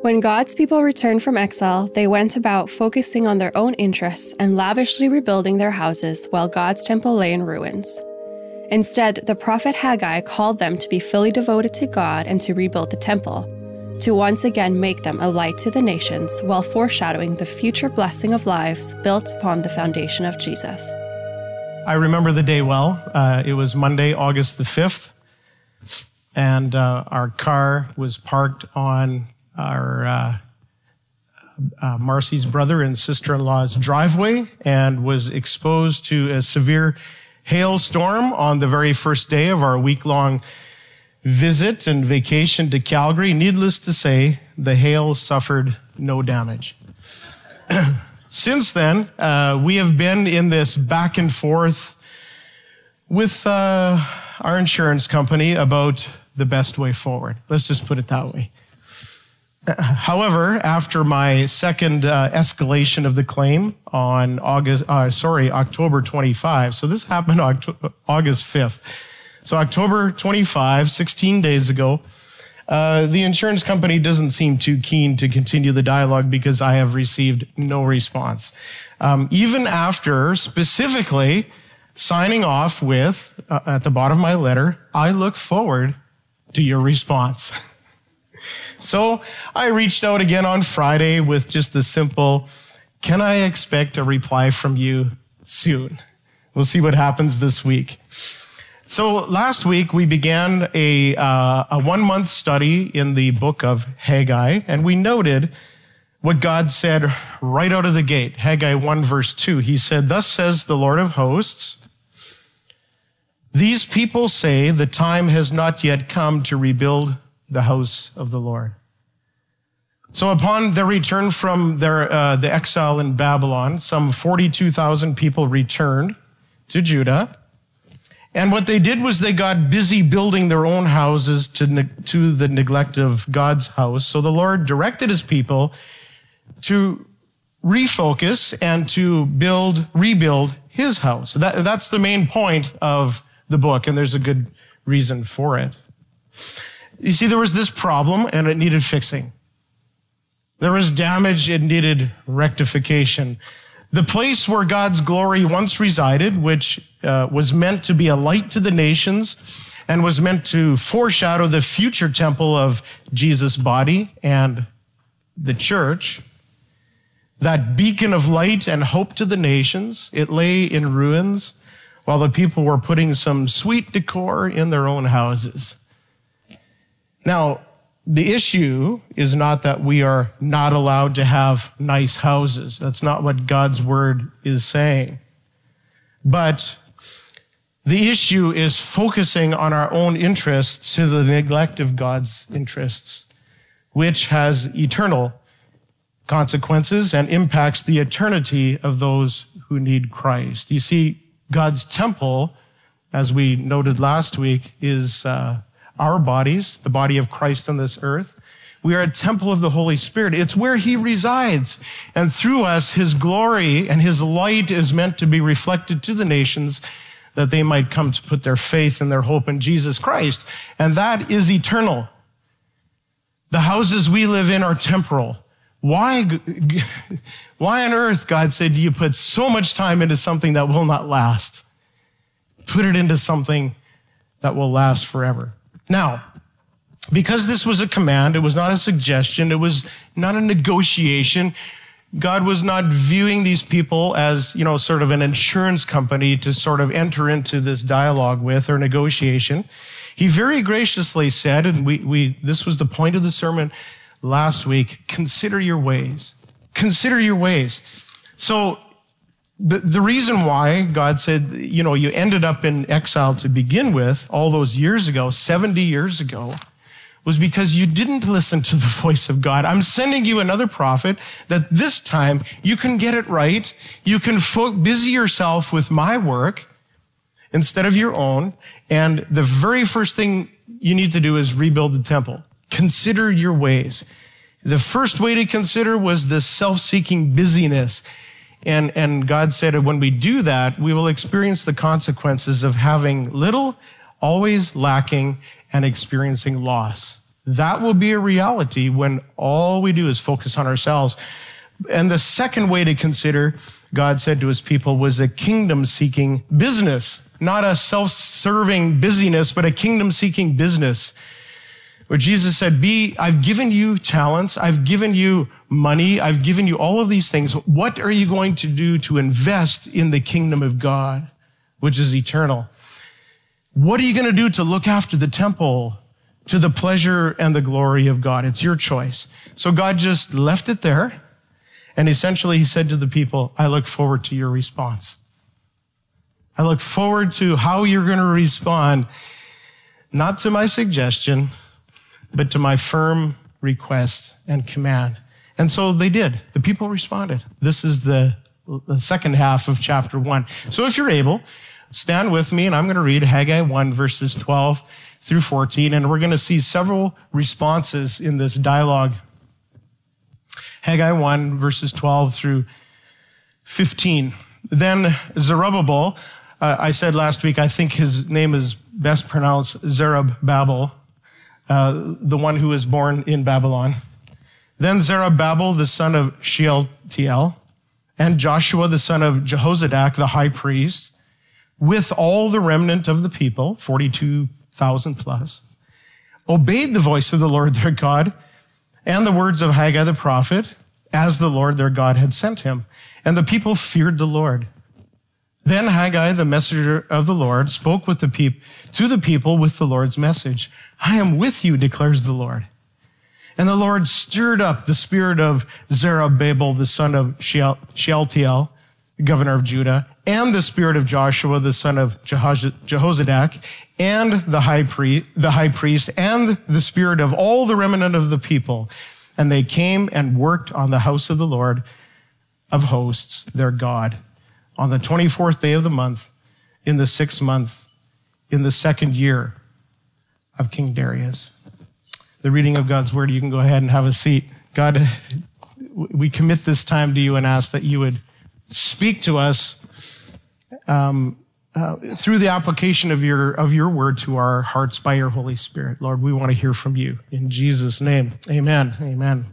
When God's people returned from exile, they went about focusing on their own interests and lavishly rebuilding their houses while God's temple lay in ruins. Instead, the prophet Haggai called them to be fully devoted to God and to rebuild the temple, to once again make them a light to the nations while foreshadowing the future blessing of lives built upon the foundation of Jesus. I remember the day well. It was Monday, August the 5th, and our car was parked on our Marcy's brother and sister-in-law's driveway and was exposed to a severe hailstorm on the very first day of our week-long visit and vacation to Calgary. Needless to say, the hail suffered no damage. Since then, we have been in this back and forth with our insurance company about the best way forward. Let's just put it that way. However, after my second escalation of the claim on October 25, so this happened August 5th. So October 25, 16 days ago, the insurance company doesn't seem too keen to continue the dialogue because I have received no response. Even after specifically signing off with, at the bottom of my letter, I look forward to your response. So I reached out again on Friday with just the simple, can I expect a reply from you soon? We'll see what happens this week. So last week we began a 1-month study in the book of Haggai, and we noted what God said right out of the gate. Haggai 1 verse 2, he said, "Thus says the Lord of hosts, these people say the time has not yet come to rebuild the house of the Lord." So upon their return from the exile in Babylon, some 42,000 people returned to Judah. And what they did was they got busy building their own houses to the neglect of God's house. So the Lord directed his people to refocus and to rebuild his house. That's the main point of the book, and there's a good reason for it. You see, there was this problem, and it needed fixing. There was damage, it needed rectification. The place where God's glory once resided, which was meant to be a light to the nations and was meant to foreshadow the future temple of Jesus' body and the church, that beacon of light and hope to the nations, it lay in ruins while the people were putting some sweet decor in their own houses. Now, the issue is not that we are not allowed to have nice houses. That's not what God's word is saying. But the issue is focusing on our own interests to the neglect of God's interests, which has eternal consequences and impacts the eternity of those who need Christ. You see, God's temple, as we noted last week, is our bodies, the body of Christ on this earth. We are a temple of the Holy Spirit. It's where he resides. And through us, his glory and his light is meant to be reflected to the nations that they might come to put their faith and their hope in Jesus Christ. And that is eternal. The houses we live in are temporal. Why on earth, God said, do you put so much time into something that will not last? Put it into something that will last forever. Now, because this was a command, it was not a suggestion, it was not a negotiation. God was not viewing these people as, sort of an insurance company to sort of enter into this dialogue with or negotiation. He very graciously said, and this was the point of the sermon last week, consider your ways. Consider your ways. So the reason why God said, you ended up in exile to begin with all those years ago, 70 years ago, was because you didn't listen to the voice of God. I'm sending you another prophet that this time you can get it right. You can busy yourself with my work instead of your own. And the very first thing you need to do is rebuild the temple. Consider your ways. The first way to consider was this self-seeking busyness. And God said, when we do that, we will experience the consequences of having little, always lacking, and experiencing loss. That will be a reality when all we do is focus on ourselves. And the second way to consider, God said to his people, was a kingdom-seeking business. Not a self-serving busyness, but a kingdom-seeking business. Where Jesus said, I've given you talents, I've given you money, I've given you all of these things. What are you going to do to invest in the kingdom of God, which is eternal? What are you going to do to look after the temple to the pleasure and the glory of God? It's your choice. So God just left it there. And essentially he said to the people, I look forward to your response. I look forward to how you're going to respond, not to my suggestion, but to my firm request and command. And so they did. The people responded. This is the second half of chapter 1. So if you're able, stand with me, and I'm going to read Haggai 1, verses 12 through 14, and we're going to see several responses in this dialogue. Haggai 1, verses 12 through 15. Then Zerubbabel, I said last week, I think his name is best pronounced Zerubbabel, the one who was born in Babylon. Then Zerubbabel, the son of Shealtiel, and Joshua, the son of Jehozadak, the high priest, with all the remnant of the people, 42,000 plus, obeyed the voice of the Lord their God and the words of Haggai the prophet, as the Lord their God had sent him. And the people feared the Lord. Then Haggai, the messenger of the Lord, spoke to the people with the Lord's message. I am with you, declares the Lord. And the Lord stirred up the spirit of Zerubbabel, the son of Shealtiel, the governor of Judah, and the spirit of Joshua, the son of Jehozadak, and the high priest, and the spirit of all the remnant of the people. And they came and worked on the house of the Lord of hosts, their God, on the 24th day of the month, in the 6th month, in the 2nd year of King Darius. The reading of God's word, you can go ahead and have a seat. God, we commit this time to you and ask that you would speak to us through the application of your word to our hearts by your Holy Spirit. Lord, we want to hear from you. In Jesus' name, amen. Amen.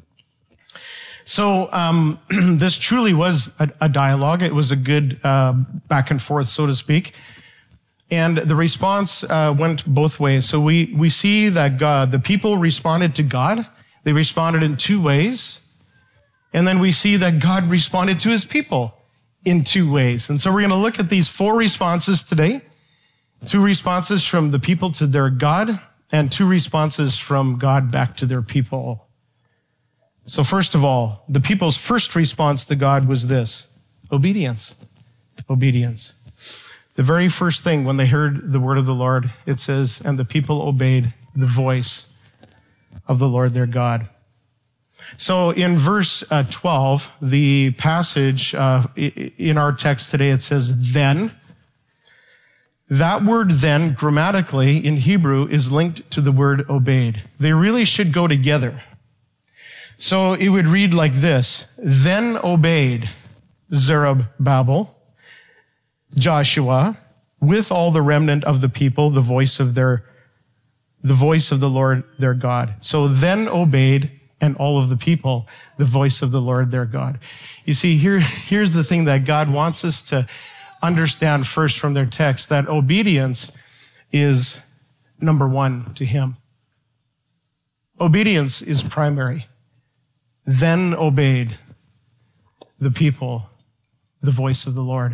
So this truly was a dialogue. It was a good back and forth, so to speak. And the response went both ways. So we see that the people responded to God. They responded in two ways. And then we see that God responded to his people in two ways. And so we're going to look at these 4 responses today. 2 responses from the people to their God, and 2 responses from God back to their people. So first of all, the people's first response to God was this: obedience. Obedience. The very first thing when they heard the word of the Lord, it says, and the people obeyed the voice of the Lord their God. So in verse 12, the passage in our text today, it says, then. That word then, grammatically in Hebrew, is linked to the word obeyed. They really should go together. So it would read like this: then obeyed Zerubbabel, Joshua, with all the remnant of the people, the voice of the Lord their God. So then obeyed, and all of the people, the voice of the Lord their God. You see, here's the thing that God wants us to understand first from their text, that obedience is number 1 to him. Obedience is primary. Then obeyed the people the voice of the Lord.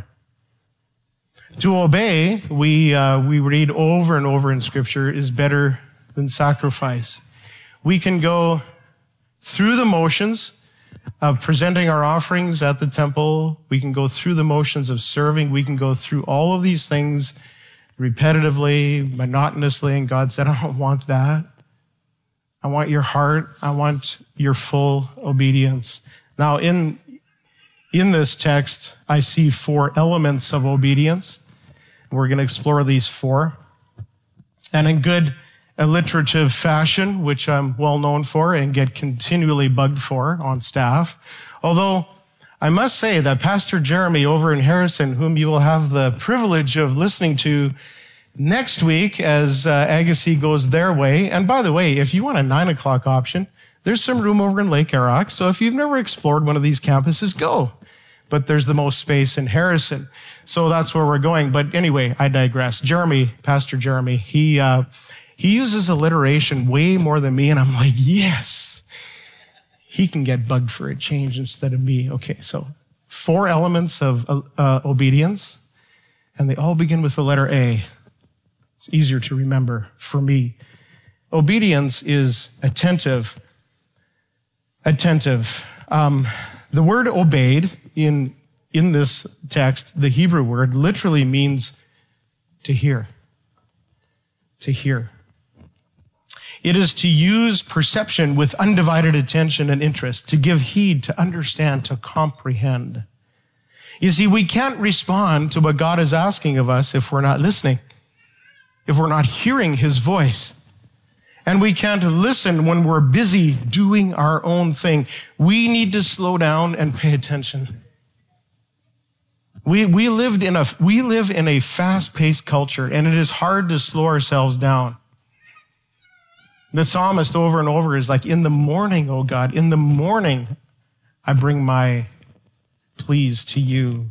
To obey, we read over and over in Scripture, is better than sacrifice. We can go through the motions of presenting our offerings at the temple. We can go through the motions of serving. We can go through all of these things repetitively, monotonously, and God said, I don't want that. I want your heart. I want your full obedience. Now, in this text, I see 4 elements of obedience. We're going to explore these 4. And in good alliterative fashion, which I'm well known for and get continually bugged for on staff. Although I must say that Pastor Jeremy over in Harrison, whom you will have the privilege of listening to Next week, as Agassiz goes their way, and by the way, if you want a 9 o'clock option, there's some room over in Lake Arrock. So if you've never explored one of these campuses, go. But there's the most space in Harrison. So that's where we're going. But anyway, I digress. Jeremy, Pastor Jeremy, he uses alliteration way more than me. And I'm like, yes, he can get bugged for a change instead of me. Okay, so 4 elements of obedience, and they all begin with the letter A. It's easier to remember for me. Obedience is attentive. Attentive. The word obeyed in this text, the Hebrew word, literally means to hear. To hear. It is to use perception with undivided attention and interest, to give heed, to understand, to comprehend. You see, we can't respond to what God is asking of us if we're not listening, if we're not hearing his voice. And we can't listen when we're busy doing our own thing. We need to slow down and pay attention. We live in a fast-paced culture, and it is hard to slow ourselves down. The psalmist over and over is like, in the morning, O God, in the morning, I bring my pleas to you.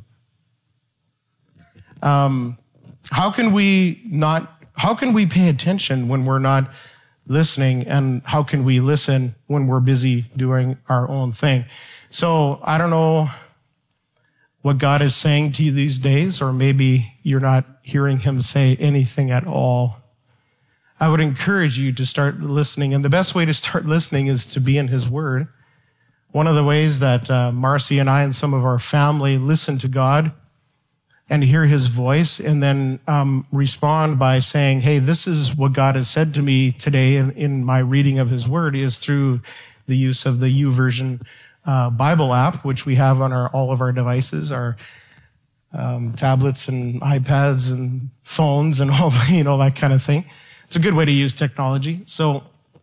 How can we pay attention when we're not listening, and how can we listen when we're busy doing our own thing? So I don't know what God is saying to you these days, or maybe you're not hearing him say anything at all. I would encourage you to start listening, and the best way to start listening is to be in his word. One of the ways that Marcy and I and some of our family listen to God and hear his voice, and then respond by saying, hey, this is what God has said to me today in my reading of his word, is through the use of the YouVersion Bible app, which we have on all of our devices, our tablets and iPads and phones and all, that kind of thing. It's a good way to use technology. So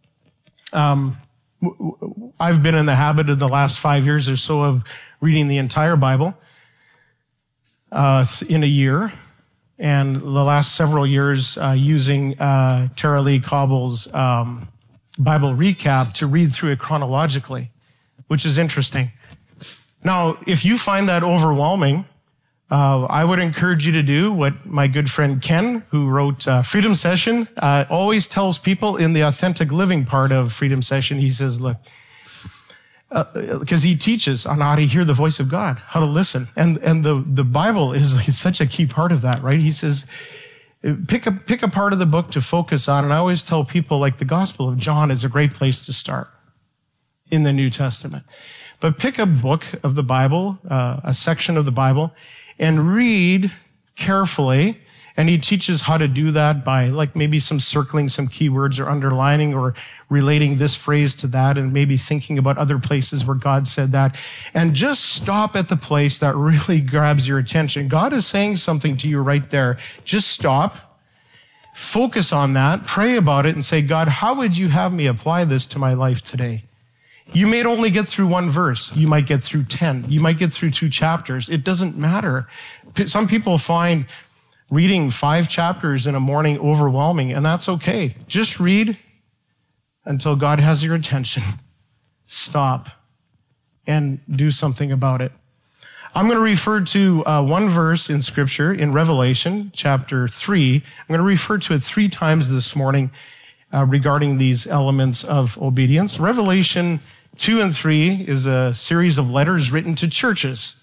I've been in the habit of the last 5 years or so of reading the entire Bible in a year, and the last several years using Tara Lee Cobble's Bible recap to read through it chronologically, which is interesting. Now, if you find that overwhelming, I would encourage you to do what my good friend Ken, who wrote Freedom Session, always tells people in the authentic living part of Freedom Session. He says, look, because he teaches on how to hear the voice of God, how to listen. And the Bible is such a key part of that, right? He says, pick a part of the book to focus on. And I always tell people, like, the Gospel of John is a great place to start in the New Testament. But pick a book of the Bible, a section of the Bible, and read carefully. And he teaches how to do that by, like, maybe some circling some keywords or underlining or relating this phrase to that, and maybe thinking about other places where God said that. And just stop at the place that really grabs your attention. God is saying something to you right there. Just stop, focus on that, pray about it, and say, God, how would you have me apply this to my life today? You may only get through one verse. You might get through 10. You might get through 2 chapters. It doesn't matter. Some people find reading 5 chapters in a morning overwhelming, and that's okay. Just read until God has your attention. Stop and do something about it. I'm going to refer to one verse in Scripture in Revelation chapter 3. I'm going to refer to it 3 times this morning regarding these elements of obedience. Revelation 2 and 3 is a series of letters written to churches.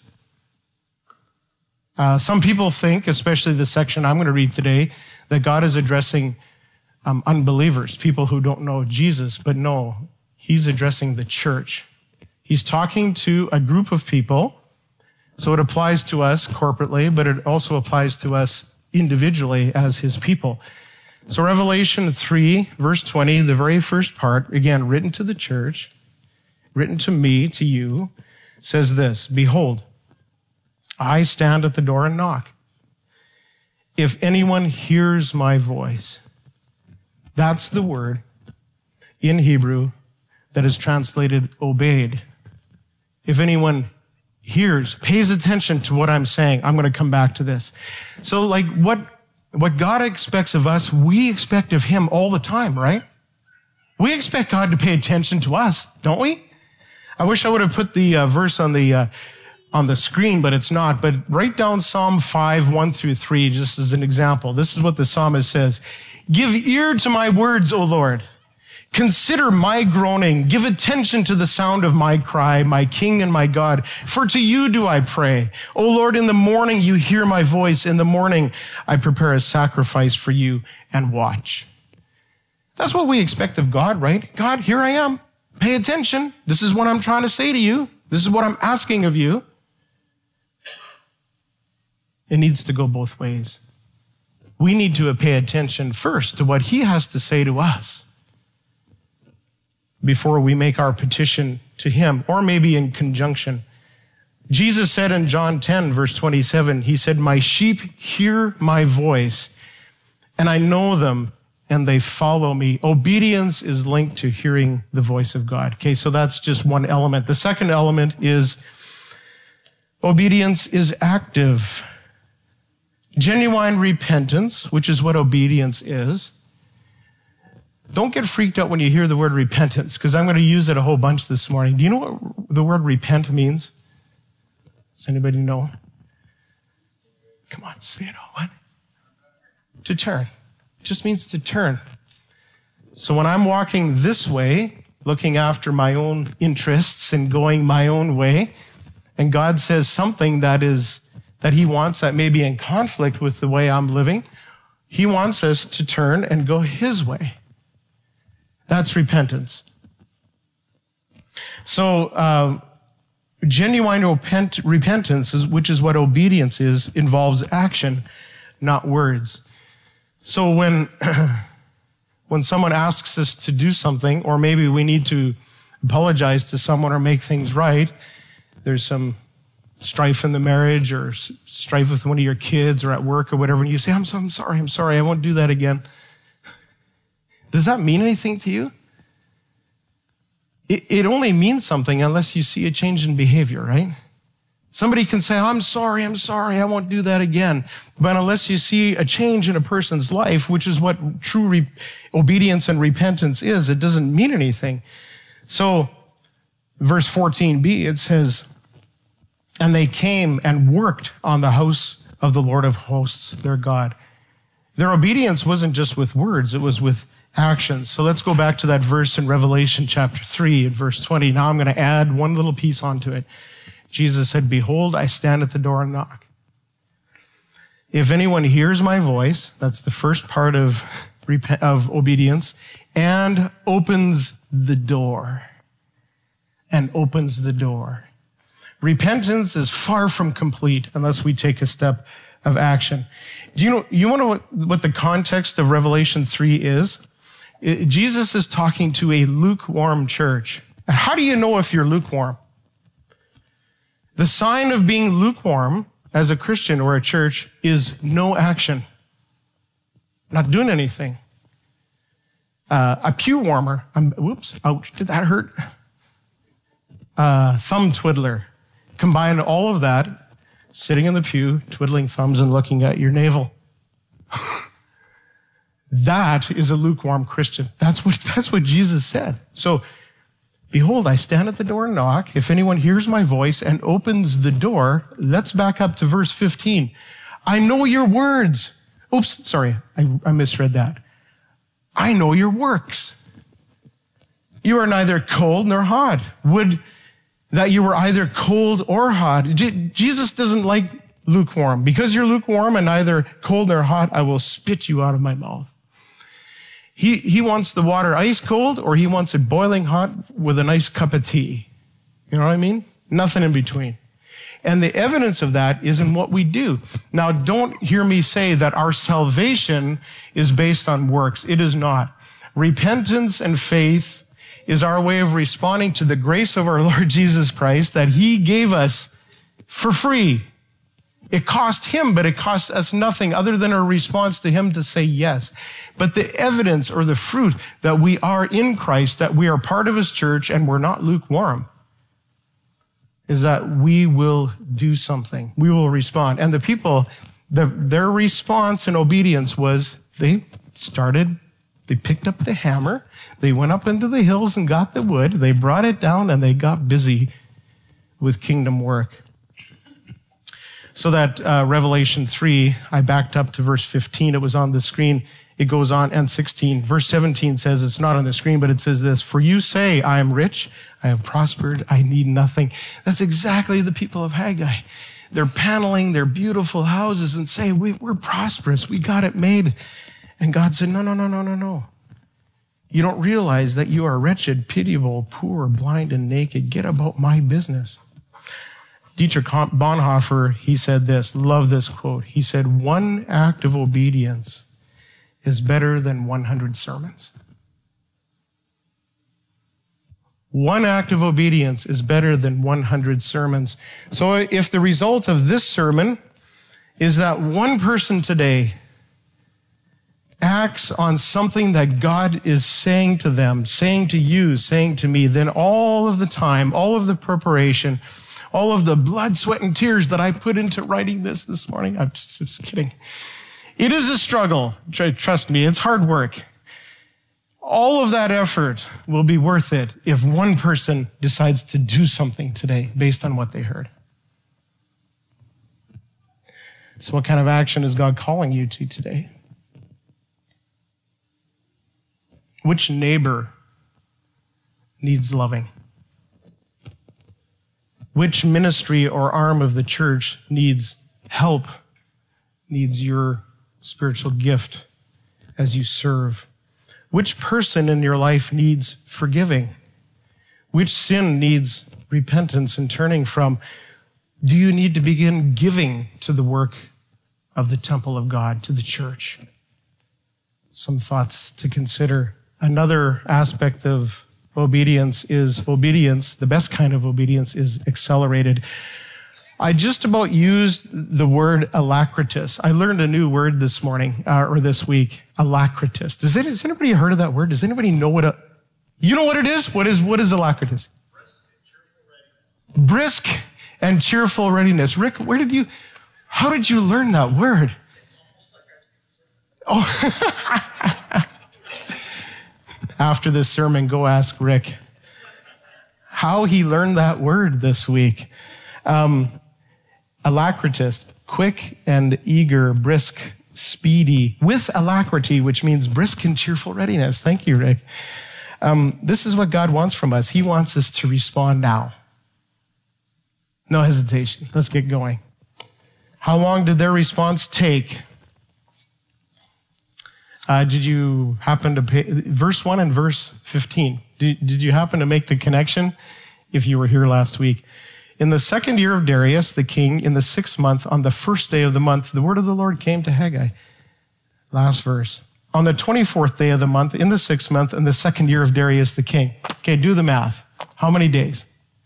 Some people think, especially the section I'm going to read today, that God is addressing unbelievers, people who don't know Jesus. But no, he's addressing the church. He's talking to a group of people. So it applies to us corporately, but it also applies to us individually as his people. So Revelation 3, verse 20, the very first part, again, written to the church, written to me, to you, says this, behold, I stand at the door and knock. If anyone hears my voice, that's the word in Hebrew that is translated obeyed. If anyone hears, pays attention to what I'm saying, I'm going to come back to this. So, like, what What God expects of us, we expect of him all the time, right? We expect God to pay attention to us, don't we? I wish I would have put the verse on the screen, but it's not. But write down Psalm 5, 1 through 3, just as an example. This is what the psalmist says. Give ear to my words, O Lord. Consider my groaning. Give attention to the sound of my cry, my King and my God. For to you do I pray. O Lord, in the morning you hear my voice. In the morning I prepare a sacrifice for you and watch. That's what we expect of God, right? God, here I am. Pay attention. This is what I'm trying to say to you. This is what I'm asking of you. It needs to go both ways. We need to pay attention first to what he has to say to us before we make our petition to him, or maybe in conjunction. Jesus said in John 10, verse 27, he said, my sheep hear my voice, and I know them, and they follow me. Obedience is linked to hearing the voice of God. Okay, so that's just one element. The second element is obedience is active. Genuine repentance, which is what obedience is. Don't get freaked out when you hear the word repentance, because I'm going to use it a whole bunch this morning. Do you know what the word repent means? Does anybody know? Come on, say it all. What? To turn. It just means to turn. So when I'm walking this way, looking after my own interests and going my own way, and God says something that he wants that may be in conflict with the way I'm living, he wants us to turn and go his way. That's repentance. So genuine repentance, which is what obedience is, involves action, not words. So when someone asks us to do something, or maybe we need to apologize to someone or make things right, there's some strife in the marriage or strife with one of your kids or at work or whatever, and you say, I'm sorry, I won't do that again. Does that mean anything to you? It only means something unless you see a change in behavior, right? Somebody can say, I'm sorry, I won't do that again. But unless you see a change in a person's life, which is what true obedience and repentance is, it doesn't mean anything. So, verse 14b, it says, and they came and worked on the house of the Lord of hosts, their God. Their obedience wasn't just with words, it was with actions. So let's go back to that verse in Revelation chapter 3 and verse 20. Now I'm going to add one little piece onto it. Jesus said, behold, I stand at the door and knock. If anyone hears my voice, that's the first part of obedience, and opens the door. And opens the door. Repentance is far from complete unless we take a step of action. Do you know what the context of Revelation 3 is? Jesus is talking to a lukewarm church. And how do you know if you're lukewarm? The sign of being lukewarm as a Christian or a church is no action. Not doing anything. A pew warmer. Ouch, did that hurt? Thumb twiddler. Combine all of that, sitting in the pew, twiddling thumbs and looking at your navel. That is a lukewarm Christian. That's what Jesus said. So, behold, I stand at the door and knock. If anyone hears my voice and opens the door, let's back up to verse 15. I know your words. Oops, sorry, I misread that. I know your works. You are neither cold nor hot. Would that you were either cold or hot. Jesus doesn't like lukewarm. Because you're lukewarm and neither cold nor hot, I will spit you out of my mouth. He wants the water ice cold, or he wants it boiling hot with a nice cup of tea. You know what I mean? Nothing in between. And the evidence of that is in what we do. Now, don't hear me say that our salvation is based on works. It is not. Repentance and faith is our way of responding to the grace of our Lord Jesus Christ that he gave us for free. It cost him, but it cost us nothing other than a response to him to say yes. But the evidence or the fruit that we are in Christ, that we are part of his church and we're not lukewarm, is that we will do something. We will respond. And the people Their response and obedience was they picked up the hammer, they went up into the hills and got the wood, they brought it down, and they got busy with kingdom work. So that Revelation 3, I backed up to verse 15. It was on the screen. It goes on, and 16. Verse 17 says, it's not on the screen, but it says this, "For you say, I am rich, I have prospered, I need nothing." That's exactly the people of Haggai. They're paneling their beautiful houses and say, we're prosperous, we got it made. And God said, no. You don't realize that you are wretched, pitiable, poor, blind, and naked. Get about my business. Dietrich Bonhoeffer, he said this, love this quote. He said, "One act of obedience is better than 100 sermons." One act of obedience is better than 100 sermons. So if the result of this sermon is that one person today acts on something that God is saying to them, saying to you, saying to me, then all of the time, all of the preparation, all of the blood, sweat, and tears that I put into writing this morning, I'm just kidding. It is a struggle. Trust me, it's hard work. All of that effort will be worth it if one person decides to do something today based on what they heard. So what kind of action is God calling you to today? Which neighbor needs loving? Which ministry or arm of the church needs help, needs your spiritual gift as you serve? Which person in your life needs forgiving? Which sin needs repentance and turning from? Do you need to begin giving to the work of the temple of God, to the church? Some thoughts to consider. Another aspect of obedience is obedience. The best kind of obedience is accelerated. I just about used the word alacritus. I learned a new word this morning, or this week, alacritus. Has anybody heard of that word? Does anybody know you know what it is? What is alacritus? Brisk and cheerful readiness. Rick, how did you learn that word? Oh, after this sermon, go ask Rick how he learned that word this week. Alacritus, quick and eager, brisk, speedy, with alacrity, which means brisk and cheerful readiness. Thank you, Rick. This is what God wants from us. He wants us to respond now. No hesitation. Let's get going. How long did their response take? Did you happen to pay verse 1 and verse 15? Did you happen to make the connection if you were here last week? In the 2nd year of Darius, the king, in the 6th month, on the 1st day of the month, the word of the Lord came to Haggai. Last verse. On the 24th day of the month, in the 6th month, in the 2nd year of Darius, the king. Okay, do the math. How many days?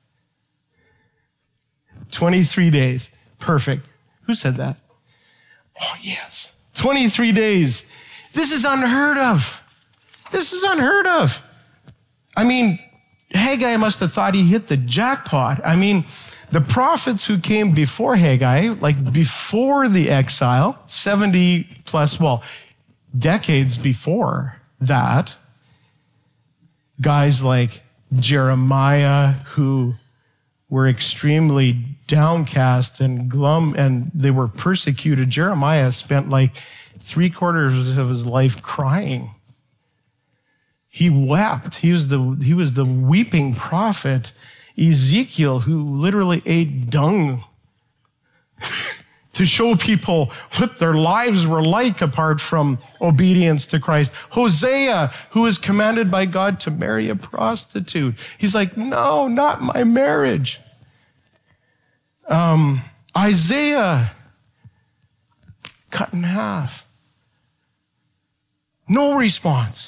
23 days. Perfect. Who said that? Oh, yes. 23 days. This is unheard of. This is unheard of. I mean, Haggai must have thought he hit the jackpot. I mean, the prophets who came before Haggai, like before the exile, 70 plus, decades before that, guys like Jeremiah, who were extremely downcast and glum, and they were persecuted. Jeremiah spent like 3/4 of his life crying. He wept. He was the weeping prophet. Ezekiel, who literally ate dung to show people what their lives were like apart from obedience to Christ. Hosea, who was commanded by God to marry a prostitute. He's like, no, not my marriage. Isaiah, cut in half. No response.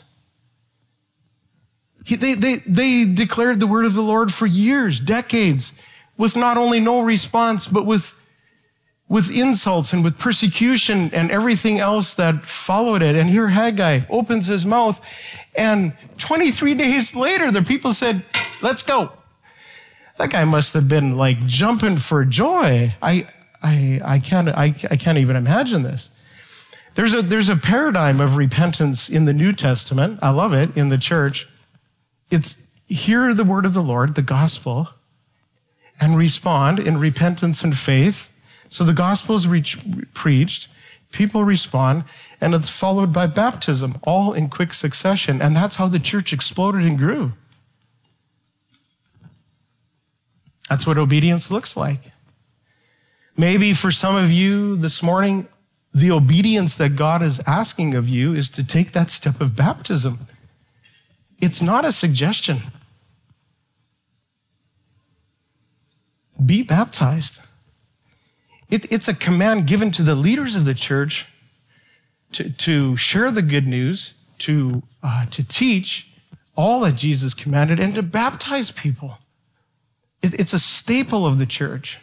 They declared the word of the Lord for years, decades, with not only no response, but with insults and with persecution and everything else that followed it. And here Haggai opens his mouth, and 23 days later, the people said, let's go. That guy must have been like jumping for joy. I I can't even imagine this. There's a paradigm of repentance in the New Testament. I love it in the church. It's hear the word of the Lord, the gospel, and respond in repentance and faith. So the gospel is preached, people respond, and it's followed by baptism, all in quick succession. And that's how the church exploded and grew. That's what obedience looks like. Maybe for some of you this morning, the obedience that God is asking of you is to take that step of baptism. It's not a suggestion. Be baptized. It's a command given to the leaders of the church to share the good news, to teach all that Jesus commanded, and to baptize people. It's a staple of the church.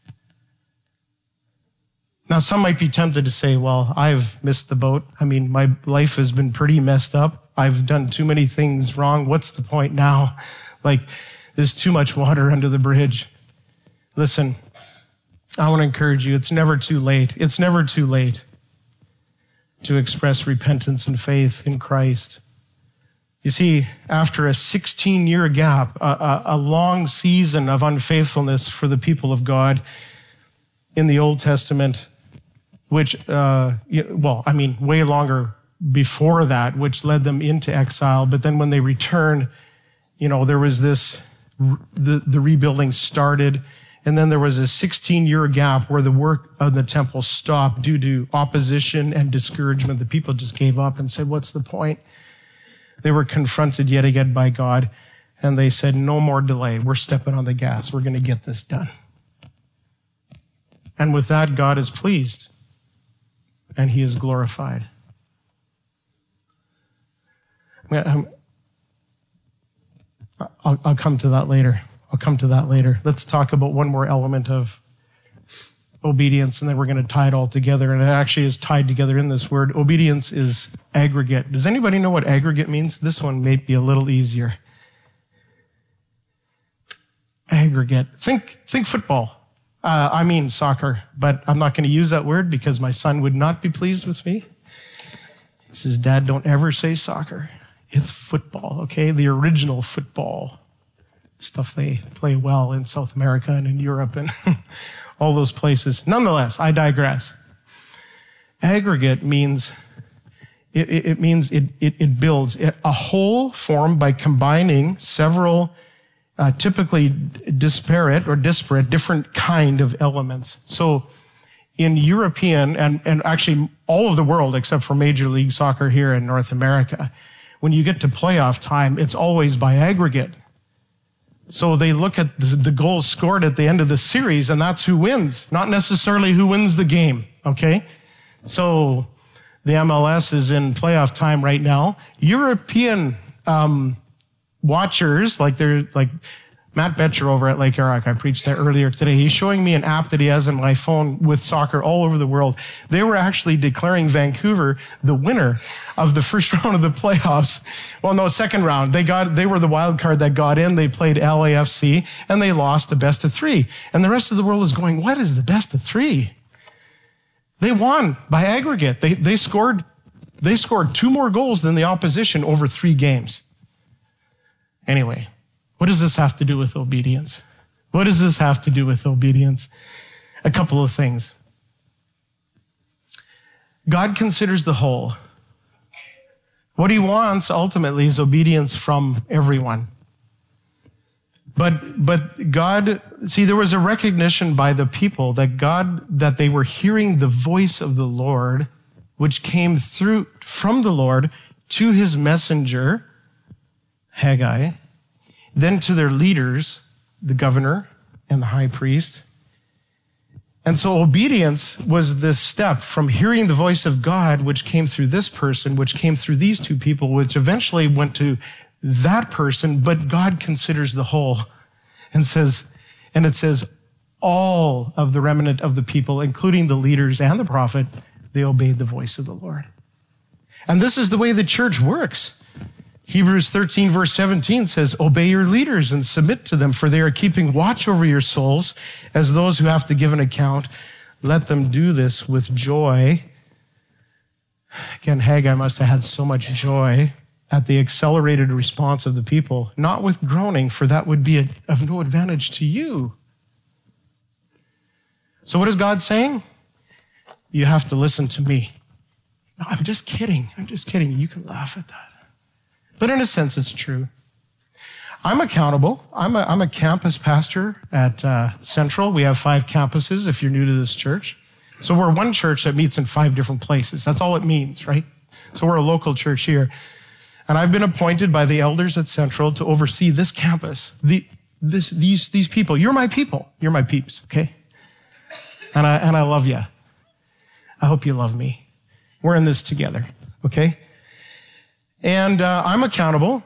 Now, some might be tempted to say, well, I've missed the boat. I mean, my life has been pretty messed up. I've done too many things wrong. What's the point now? Like, there's too much water under the bridge. Listen, I want to encourage you. It's never too late. It's never too late to express repentance and faith in Christ. You see, after a 16-year gap, a long season of unfaithfulness for the people of God in the Old Testament, which, way longer before that, which led them into exile. But then when they returned, there was the rebuilding started. And then there was a 16-year gap where the work of the temple stopped due to opposition and discouragement. The people just gave up and said, what's the point? They were confronted yet again by God, and they said, no more delay. We're stepping on the gas. We're going to get this done. And with that, God is pleased, and he is glorified. I'll come to that later. Let's talk about one more element of obedience, and then we're going to tie it all together. And it actually is tied together in this word. Obedience is aggregate. Does anybody know what aggregate means? This one may be a little easier. Aggregate. Think football. I mean soccer, but I'm not going to use that word because my son would not be pleased with me. He says, Dad, don't ever say soccer. It's football, okay? The original football. Stuff they play well in South America and in Europe and all those places. Nonetheless, I digress. Aggregate means it builds a whole formed by combining several typically disparate different kind of elements. So in European and actually all of the world except for Major League Soccer here in North America, when you get to playoff time, it's always by aggregate. So they look at the goals scored at the end of the series, and that's who wins, not necessarily who wins the game, okay? So the MLS is in playoff time right now. European watchers, like Matt Betcher over at Lake Eric, I preached there earlier today. He's showing me an app that he has on my phone with soccer all over the world. They were actually declaring Vancouver the winner of the first round of the playoffs. Well, no, second round. They were the wild card that got in. They played LAFC and they lost the best of three. And the rest of the world is going, what is the best of three? They won by aggregate. They scored 2 more goals than the opposition over 3 games. Anyway. What does this have to do with obedience? What does this have to do with obedience? A couple of things. God considers the whole. What he wants ultimately is obedience from everyone. But God, see, there was a recognition by the people that they were hearing the voice of the Lord, which came through from the Lord to his messenger, Haggai, then to their leaders, the governor and the high priest. And so obedience was this step from hearing the voice of God, which came through this person, which came through these 2 people, which eventually went to that person, but God considers the whole and it says all of the remnant of the people, including the leaders and the prophet, they obeyed the voice of the Lord. And this is the way the church works. Hebrews 13 verse 17 says, obey your leaders and submit to them, for they are keeping watch over your souls as those who have to give an account. let them do this with joy. Again, Haggai must have had so much joy at the accelerated response of the people, not with groaning, for that would be of no advantage to you. So what is God saying? You have to listen to me. No, I'm just kidding. You can laugh at that. But in a sense, it's true. I'm accountable. I'm a campus pastor at Central. We have 5 campuses if you're new to this church. So we're one church that meets in 5 different places. That's all it means, right? So we're a local church here. And I've been appointed by the elders at Central to oversee this campus. These people. You're my people. You're my peeps, okay? And I love you. I hope you love me. We're in this together, okay? And I'm accountable.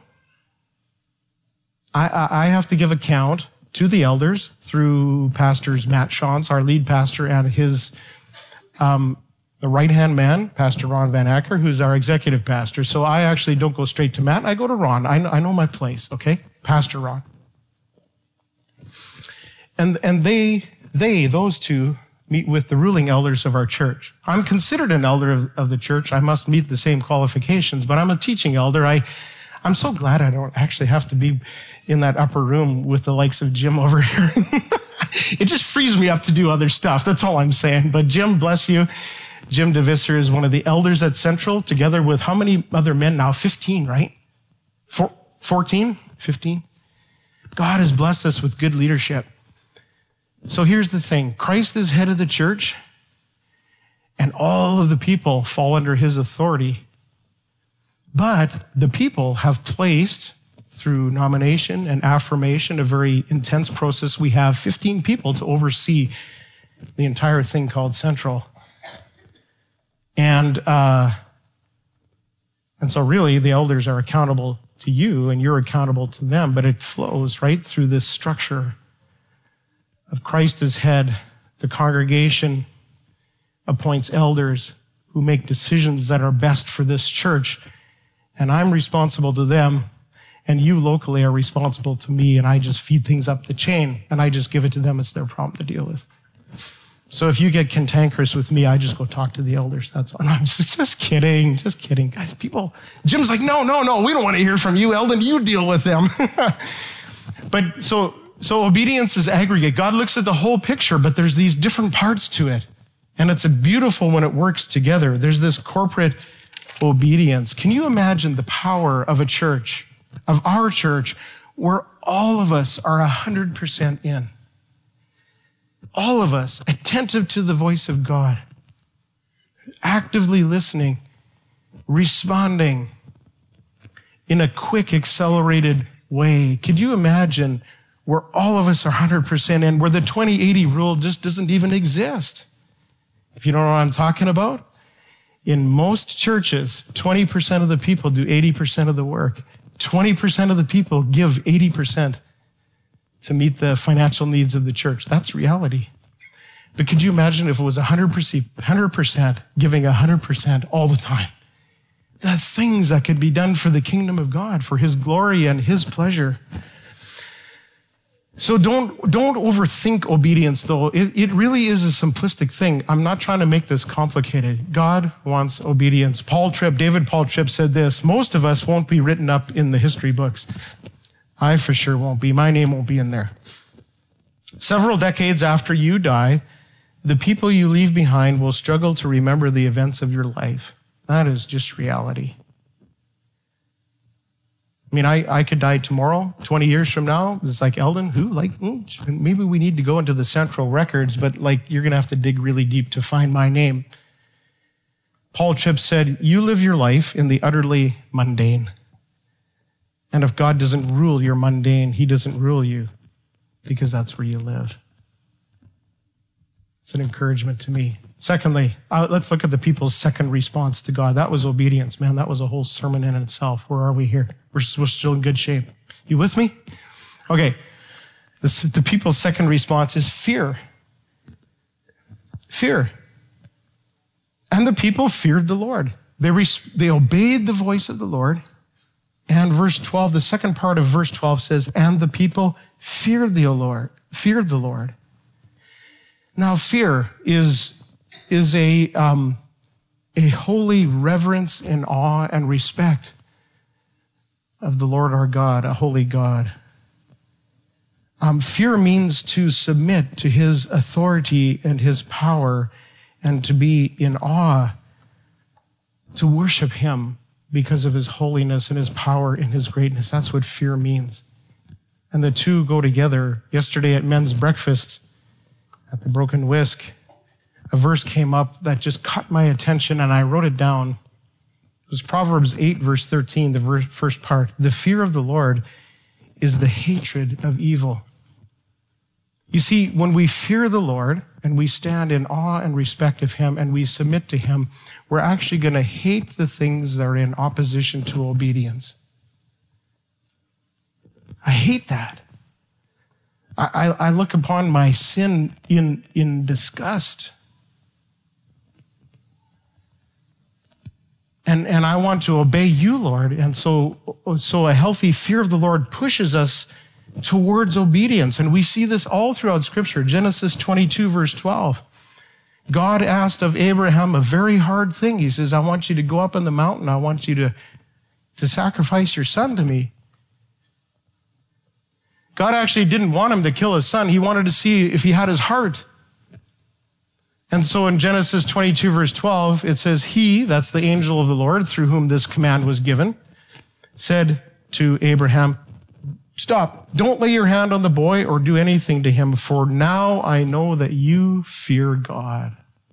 I have to give account to the elders through pastors Matt Shantz, our lead pastor, and his the right-hand man, Pastor Ron Van Acker, who's our executive pastor. So I actually don't go straight to Matt. I go to Ron. I know my place, okay? Pastor Ron. And those two meet with the ruling elders of our church. I'm considered an elder of the church. I must meet the same qualifications, but I'm a teaching elder. I'm so glad I don't actually have to be in that upper room with the likes of Jim over here. It just frees me up to do other stuff. That's all I'm saying. But Jim, bless you. Jim DeVisser is one of the elders at Central, together with how many other men now? 15, right? 14? 15? God has blessed us with good leadership. So here's the thing. Christ is head of the church, and all of the people fall under his authority. But the people have placed, through nomination and affirmation, a very intense process. We have 15 people to oversee the entire thing called Central. And so really the elders are accountable to you and you're accountable to them, but it flows right through this structure of Christ as head. The congregation appoints elders who make decisions that are best for this church. And I'm responsible to them, and you locally are responsible to me, and I just feed things up the chain, and I just give it to them. It's their problem to deal with. So if you get cantankerous with me, I just go talk to the elders. That's all. I'm just kidding. Guys, people, Jim's like, no, we don't want to hear from you, Eldon. You deal with them. But so obedience is aggregate. God looks at the whole picture, but there's these different parts to it. And it's beautiful when it works together. There's this corporate obedience. Can you imagine the power of a church, of our church, where all of us are 100% in? All of us attentive to the voice of God, actively listening, responding in a quick, accelerated way. Could you imagine where all of us are 100% in, where the 20-80 rule just doesn't even exist? If you don't know what I'm talking about, in most churches, 20% of the people do 80% of the work. 20% of the people give 80% to meet the financial needs of the church. That's reality. But could you imagine if it was 100% giving 100% all the time? The things that could be done for the kingdom of God, for his glory and his pleasure. So don't overthink obedience, though. It really is a simplistic thing. I'm not trying to make this complicated. God wants obedience. David Paul Tripp said this: most of us won't be written up in the history books. I for sure won't be. My name won't be in there. Several decades after you die, the people you leave behind will struggle to remember the events of your life. That is just reality. I mean, I could die tomorrow, 20 years from now. It's like, Eldon, who? Maybe we need to go into the central records, but you're going to have to dig really deep to find my name. Paul Tripp said, you live your life in the utterly mundane. And if God doesn't rule your mundane, he doesn't rule you, because that's where you live. It's an encouragement to me. Secondly, let's look at the people's second response to God. That was obedience. Man, that was a whole sermon in itself. Where are we here? We're still in good shape. You with me? Okay. The people's second response is fear. Fear. And the people feared the Lord. They obeyed the voice of the Lord. And verse 12, the second part of verse 12 says, and the people feared the Lord. Now, fear is a holy reverence and awe and respect of the Lord our God, a holy God. Fear means to submit to his authority and his power and to be in awe, to worship him because of his holiness and his power and his greatness. That's what fear means. And the two go together. Yesterday at men's breakfast at the Broken Whisk, a verse came up that just caught my attention and I wrote it down. It was Proverbs 8, verse 13, the first part. The fear of the Lord is the hatred of evil. You see, when we fear the Lord and we stand in awe and respect of him and we submit to him, we're actually going to hate the things that are in opposition to obedience. I hate that. I look upon my sin in disgust. And I want to obey you, Lord. And so a healthy fear of the Lord pushes us towards obedience. And we see this all throughout Scripture. Genesis 22, verse 12. God asked of Abraham a very hard thing. He says, I want you to go up on the mountain. I want you to sacrifice your son to me. God actually didn't want him to kill his son. He wanted to see if he had his heart. And so in Genesis 22, verse 12, it says, he, that's the angel of the Lord through whom this command was given, said to Abraham, stop, don't lay your hand on the boy or do anything to him, for now I know that you fear God.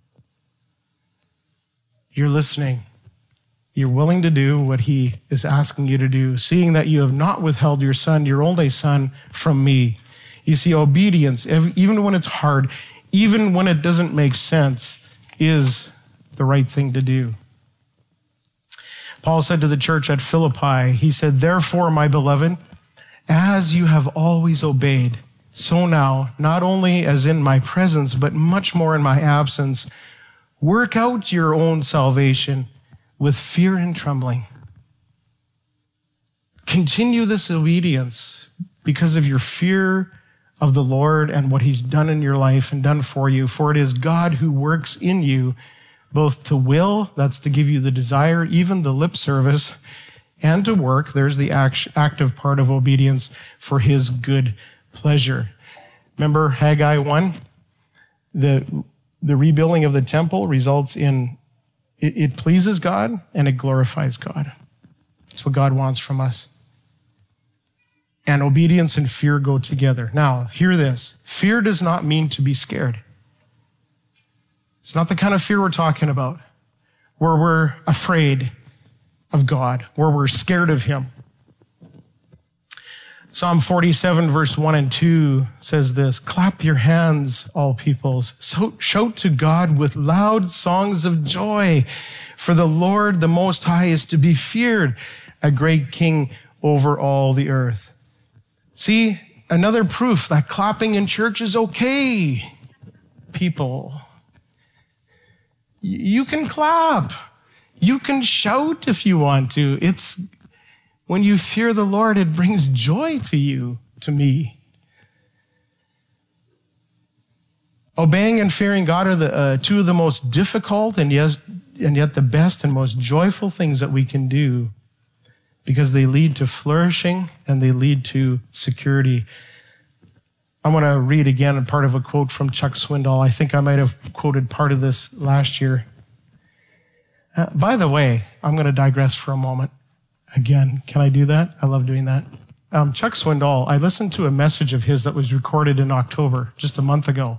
You're listening. You're willing to do what he is asking you to do, seeing that you have not withheld your son, your only son, from me. You see, obedience, even when it's hard, even when it doesn't make sense, is the right thing to do. Paul said to the church at Philippi, he said, therefore, my beloved, as you have always obeyed, so now, not only as in my presence, but much more in my absence, work out your own salvation with fear and trembling. Continue this obedience because of your fear of the Lord and what he's done in your life and done for you. For it is God who works in you both to will, that's to give you the desire, even the lip service, and to work, there's the active part of obedience, for his good pleasure. Remember Haggai 1? The rebuilding of the temple results in, it pleases God and it glorifies God. That's what God wants from us. And obedience and fear go together. Now, hear this. Fear does not mean to be scared. It's not the kind of fear we're talking about, where we're afraid of God, where we're scared of him. Psalm 47, verse 1 and 2 says this, clap your hands, all peoples. So shout to God with loud songs of joy. For the Lord, the Most High, is to be feared, a great king over all the earth. See, another proof that clapping in church is okay. People, you can clap. You can shout if you want to. It's when you fear the Lord, it brings joy to you, to me. Obeying and fearing God are the two of the most difficult and yet the best and most joyful things that we can do, because they lead to flourishing and they lead to security. I want to read again a part of a quote from Chuck Swindoll. I think I might have quoted part of this last year. By the way, I'm going to digress for a moment. Again, can I do that? I love doing that. Chuck Swindoll, I listened to a message of his that was recorded in October, just a month ago.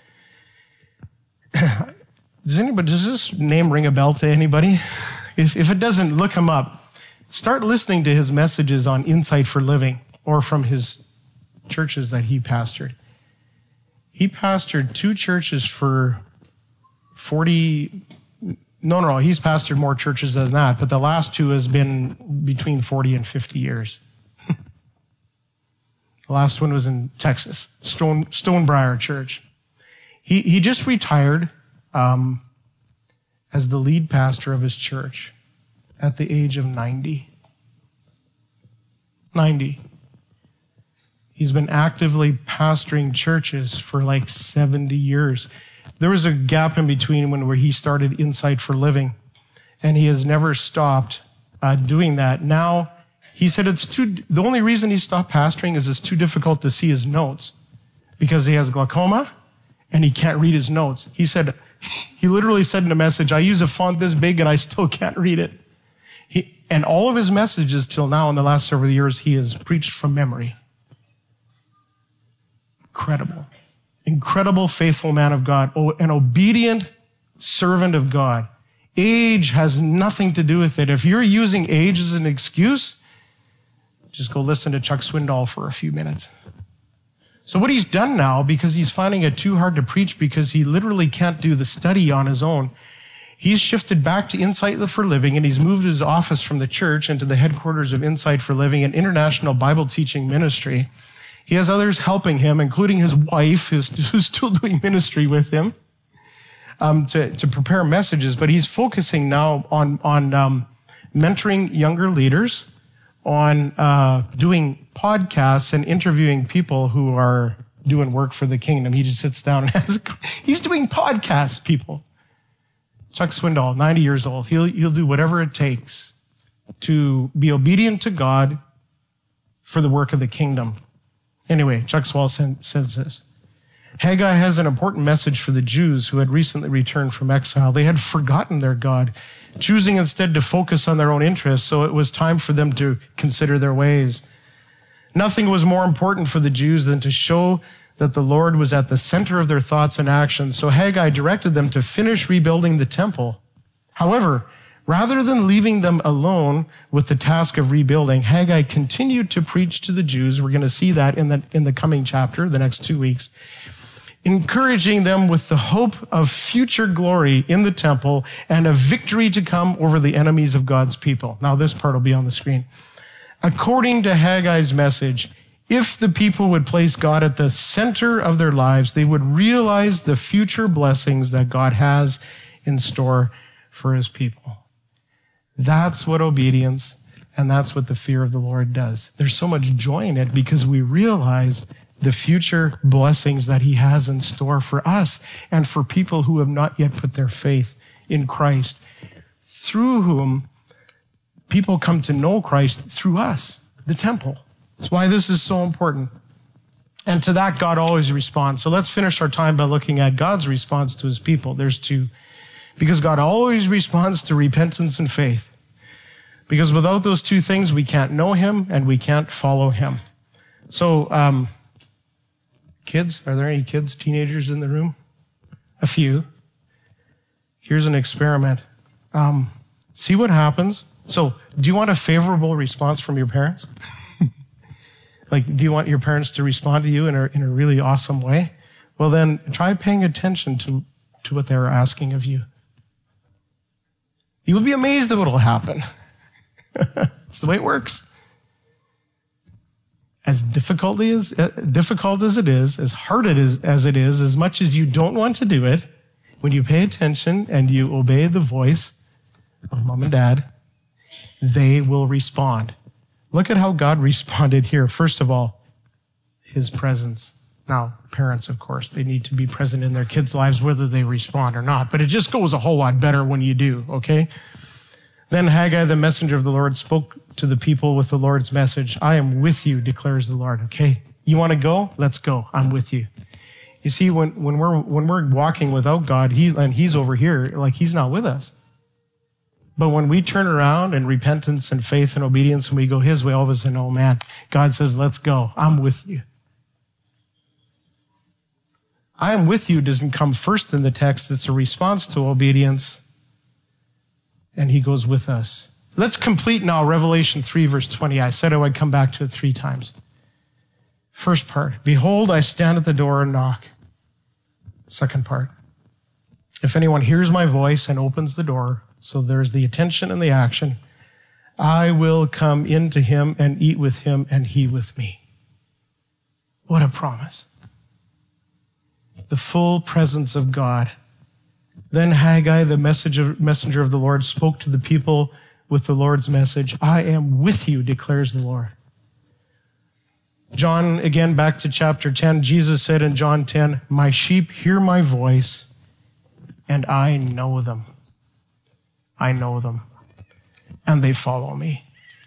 Does this name ring a bell to anybody? If it doesn't, look him up. Start listening to his messages on Insight for Living or from his churches that he pastored. He pastored 2 churches for 40... No, he's pastored more churches than that, but the last 2 has been between 40 and 50 years. The last one was in Texas, Stonebriar Church. He just retired as the lead pastor of his church at the age of 90. 90. He's been actively pastoring churches for like 70 years. There was a gap in between where he started Insight for Living, and he has never stopped doing that. Now, he said the only reason he stopped pastoring is it's too difficult to see his notes because he has glaucoma and he can't read his notes. He literally said in a message, I use a font this big and I still can't read it. And all of his messages till now in the last several years, he has preached from memory. Incredible faithful man of God, an obedient servant of God. Age has nothing to do with it. If you're using age as an excuse, just go listen to Chuck Swindoll for a few minutes. So what he's done now, because he's finding it too hard to preach because he literally can't do the study on his own, he's shifted back to Insight for Living, and he's moved his office from the church into the headquarters of Insight for Living, an international Bible teaching ministry. He has others helping him, including his wife, who's still doing ministry with him, to prepare messages. But he's focusing now on mentoring younger leaders, on doing podcasts and interviewing people who are doing work for the kingdom. He just sits down and he's doing podcasts, people. Chuck Swindoll, 90 years old. He'll do whatever it takes to be obedient to God for the work of the kingdom. Anyway, Chuck Swindoll says this. Haggai has an important message for the Jews who had recently returned from exile. They had forgotten their God, choosing instead to focus on their own interests, so it was time for them to consider their ways. Nothing was more important for the Jews than to show that the Lord was at the center of their thoughts and actions, so Haggai directed them to finish rebuilding the temple. However, rather than leaving them alone with the task of rebuilding, Haggai continued to preach to the Jews. We're going to see that in the coming chapter, the next 2 weeks, encouraging them with the hope of future glory in the temple and a victory to come over the enemies of God's people. Now, this part will be on the screen. According to Haggai's message, if the people would place God at the center of their lives, they would realize the future blessings that God has in store for his people. That's what obedience and that's what the fear of the Lord does. There's so much joy in it because we realize the future blessings that he has in store for us and for people who have not yet put their faith in Christ, through whom people come to know Christ through us, the temple. That's why this is so important. And to that, God always responds. So let's finish our time by looking at God's response to his people. There's two. Because God always responds to repentance and faith. Because without those two things, we can't know him and we can't follow him. So, kids, are there any kids, teenagers in the room? A few. Here's an experiment. See what happens. So, do you want a favorable response from your parents? Like, do you want your parents to respond to you in a really awesome way? Well, then try paying attention to what they're asking of you. You will be amazed at what will happen. It's the way it works. As difficult as it is, as hard as it is, as much as you don't want to do it, when you pay attention and you obey the voice of mom and dad, they will respond. Look at how God responded here. First of all, his presence. Now, parents, of course, they need to be present in their kids' lives whether they respond or not, but it just goes a whole lot better when you do, okay? Then Haggai, the messenger of the Lord, spoke to the people with the Lord's message. I am with you, declares the Lord, okay? You want to go? Let's go. I'm with you. You see, when we're walking without God, he's over here, like he's not with us. But when we turn around in repentance and faith and obedience and we go his way, all of a sudden, oh man, God says, let's go. I'm with you. I am with you doesn't come first in the text. It's a response to obedience. And he goes with us. Let's complete now Revelation 3, verse 20. I said I would come back to it 3 times. First part, behold, I stand at the door and knock. Second part, if anyone hears my voice and opens the door, so there's the attention and the action, I will come into him and eat with him and he with me. What a promise. The full presence of God. Then Haggai, the messenger of the Lord, spoke to the people with the Lord's message. I am with you, declares the Lord. John, again, back to chapter 10, Jesus said in John 10, "My sheep hear my voice, and I know them. I know them, and they follow me."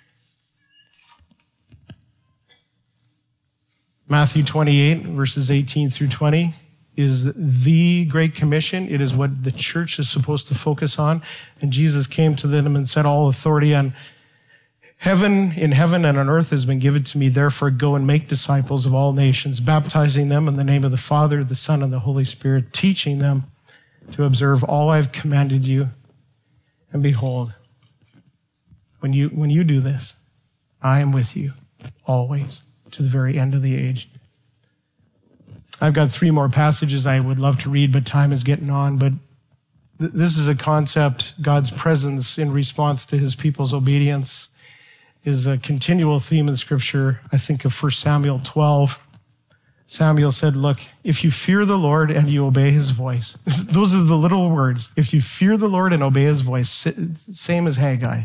Matthew 28, verses 18 through 20 is the Great Commission. It is what the church is supposed to focus on. And Jesus came to them and said, "All authority in heaven and on earth has been given to me. Therefore, go and make disciples of all nations, baptizing them in the name of the Father, the Son, and the Holy Spirit, teaching them to observe all I've commanded you. And behold, when you do this, I am with you always to the very end of the age." I've got 3 more passages I would love to read, but time is getting on. But this is a concept. God's presence in response to his people's obedience is a continual theme in Scripture. I think of 1 Samuel 12. Samuel said, "Look, if you fear the Lord and you obey his voice," those are the little words. If you fear the Lord and obey his voice, same as Haggai.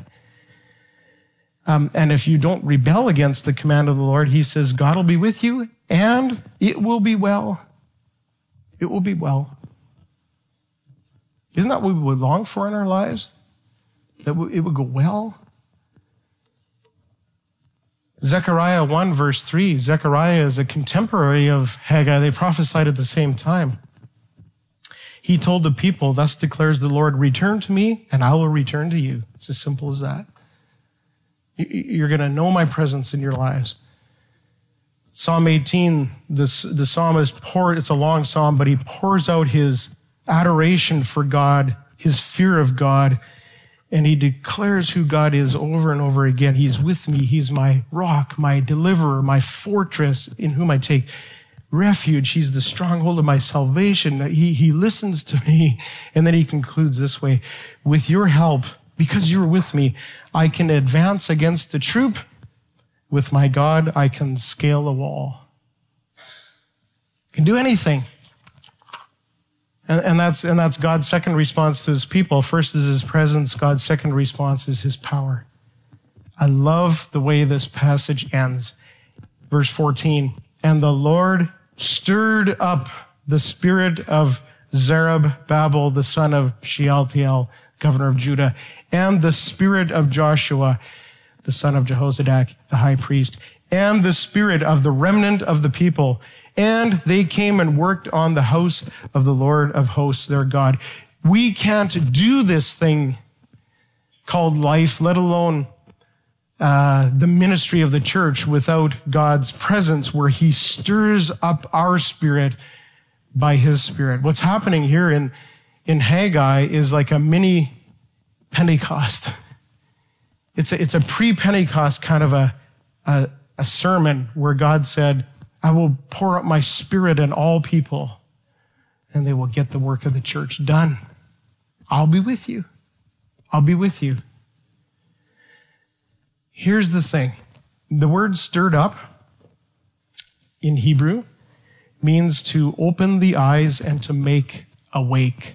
And if you don't rebel against the command of the Lord, he says, God will be with you and it will be well. It will be well. Isn't that what we would long for in our lives? That it would go well? Zechariah 1 verse 3. Zechariah is a contemporary of Haggai. They prophesied at the same time. He told the people, "Thus declares the Lord, return to me and I will return to you." It's as simple as that. You're going to know my presence in your lives. Psalm 18, the psalmist it's a long psalm, but he pours out his adoration for God, his fear of God, and he declares who God is over and over again. He's with me. He's my rock, my deliverer, my fortress in whom I take refuge. He's the stronghold of my salvation. He listens to me. And then he concludes this way, with your help, because you're with me, I can advance against the troop. With my God, I can scale a wall. Can do anything. And that's God's second response to his people. First is his presence. God's second response is his power. I love the way this passage ends. Verse 14, and the Lord stirred up the spirit of Zerubbabel, the son of Shealtiel, governor of Judah, and the spirit of Joshua, the son of Jehozadak, the high priest, and the spirit of the remnant of the people. And they came and worked on the house of the Lord of hosts, their God. We can't do this thing called life, let alone the ministry of the church, without God's presence, where he stirs up our spirit by his spirit. What's happening here in Haggai is like a mini Pentecost. It's a pre-Pentecost kind of a sermon where God said, I will pour out my spirit on all people and they will get the work of the church done. I'll be with you. I'll be with you. Here's the thing. The word stirred up in Hebrew means to open the eyes and to make awake.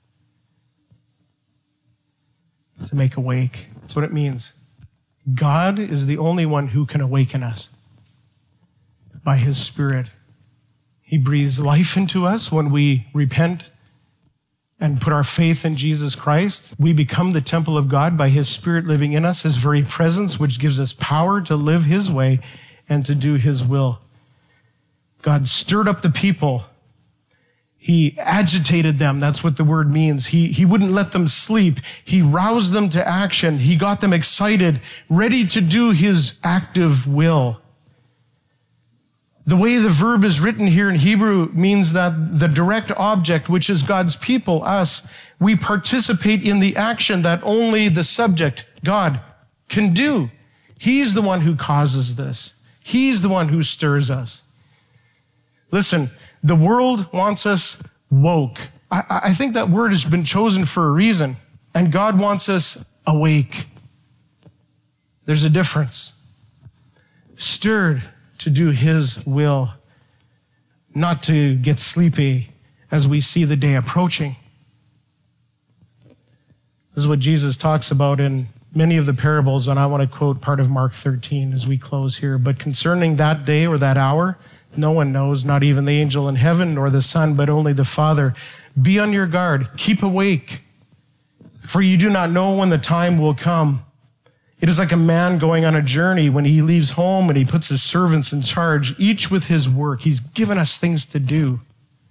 To make awake. That's what it means. God is the only one who can awaken us by his Spirit. He breathes life into us when we repent and put our faith in Jesus Christ. We become the temple of God by his Spirit living in us, his very presence, which gives us power to live his way and to do his will. God stirred up the people. He agitated them. That's what the word means. He wouldn't let them sleep. He roused them to action. He got them excited, ready to do his active will. The way the verb is written here in Hebrew means that the direct object, which is God's people, us, we participate in the action that only the subject, God, can do. He's the one who causes this. He's the one who stirs us. Listen, the world wants us woke. I think that word has been chosen for a reason, and God wants us awake. There's a difference. Stirred to do his will, not to get sleepy as we see the day approaching. This is what Jesus talks about in many of the parables, and I want to quote part of Mark 13 as we close here. But concerning that day or that hour, no one knows, not even the angel in heaven nor the Son, but only the Father. Be on your guard. Keep awake, for you do not know when the time will come. It is like a man going on a journey when he leaves home and he puts his servants in charge, each with his work. He's given us things to do.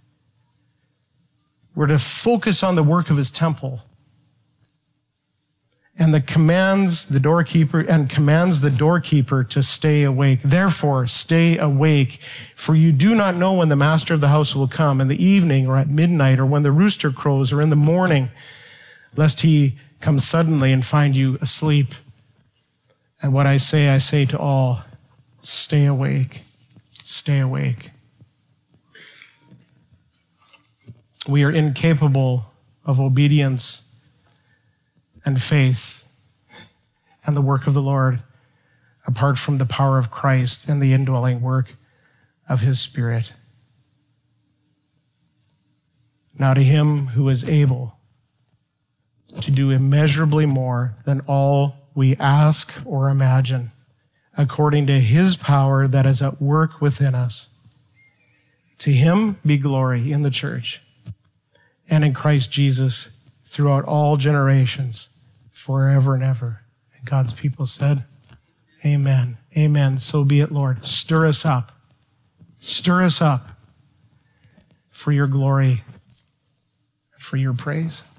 We're to focus on the work of his temple. And commands the doorkeeper to stay awake. Therefore, stay awake, for you do not know when the master of the house will come, in the evening or at midnight or when the rooster crows or in the morning, lest he come suddenly and find you asleep. And what I say to all, stay awake, stay awake. We are incapable of obedience and faith and the work of the Lord apart from the power of Christ and the indwelling work of his Spirit. Now to him who is able to do immeasurably more than all we ask or imagine, according to his power that is at work within us. To him be glory in the church and in Christ Jesus throughout all generations, forever and ever. And God's people said, amen. Amen. So be it, Lord. Stir us up. Stir us up for your glory and for your praise.